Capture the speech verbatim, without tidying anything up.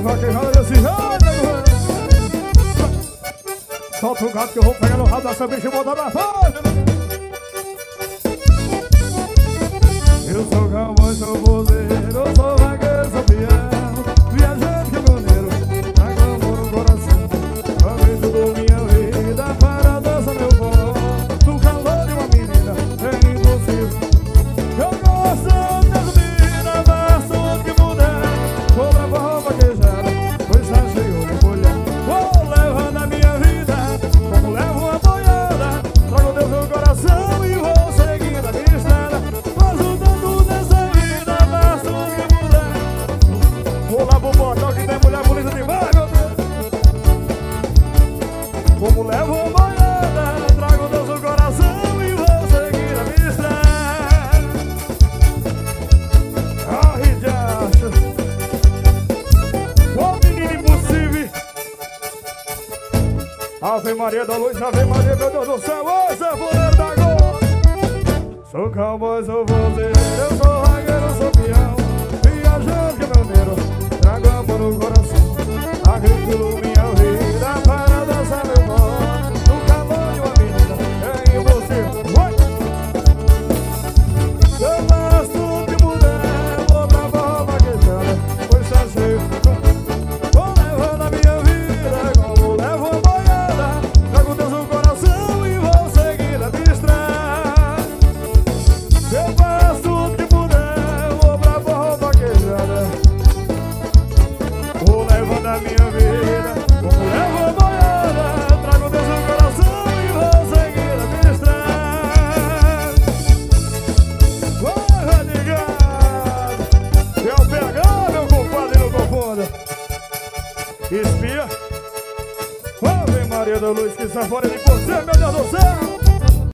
rock and roll desse jeito. Solta o gato que eu vou pegar no rabo dessa bicha e botar na folha. Eu sou cowboy, sou boleiro, sou vaqueiro, sou peão, viajante que maneiro, trago amor no coração. Amei tudo minha vida para dançar meu forró. No calor de uma menina é impossível. Eu gosto dessa vida, basta onde que puder. Vou pra forró vaquejada, pois tá cheio de mulher. Vou levando a minha vida como levo uma boiada. Trago Deus no coração e vou seguindo a minha estrada. Faço tanto nessa vida, basta onde que puder. Vou lá pro portal que tem mulher bonita demais, meu Deus. Como levo uma boiada, trago Deus no coração e vou seguir a minha estrada. Ai, de acho. Ô menino impossível. Ave Maria da Luz, Ave Maria, meu Deus do céu. Ô, Zé Boleiro da Gol. Sou cowboy, sou vozeiro, eu sou ragueiro, sou peão, viajante que maneiro, trago amor no coração. Agriculo minha vida para dançar meu forró. No calor de uma menina é impossível. Vai! Eu gosto de mulher, vou pra forró vaquejada, pois tá cheio. Vou levando a minha vida como levo uma boiada. Trago Deus no coração e vou seguir a minha estrada. Eu faço tudo que puder, vou pra forró vaquejada. Vou levando a minha vida como levo a boiada. Trago Deus no coração e vou seguir a minha estrada. Vai, ligado. É o P H, meu compadre, não confunda. Espia. Ave Maria da Luz, que está fora de você, meu Deus do céu.